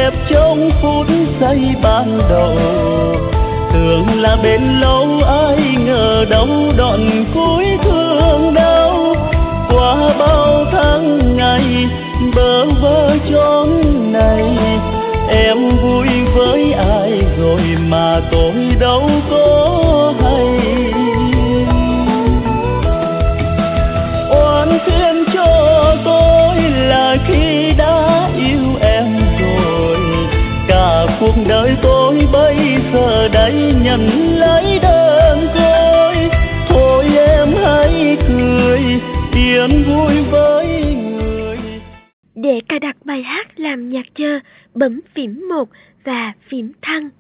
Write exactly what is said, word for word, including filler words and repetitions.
đẹp trong phút giây ban đầu. Tưởng là bên lâu ai ngờ đâu đoạn cuối thương đau. Qua bao tháng ngày bơ vơ chốn này, em vui với ai rồi mà tôi đâu có hay. Oan thiên cho tôi là khi đã yêu em rồi, cả cuộc đời tôi bây giờ đây nhận lấy đơn côi. Thôi em hãy cười yên vui với người. Để cài đặt bài hát làm nhạc chờ, bấm phím một và phím thăng.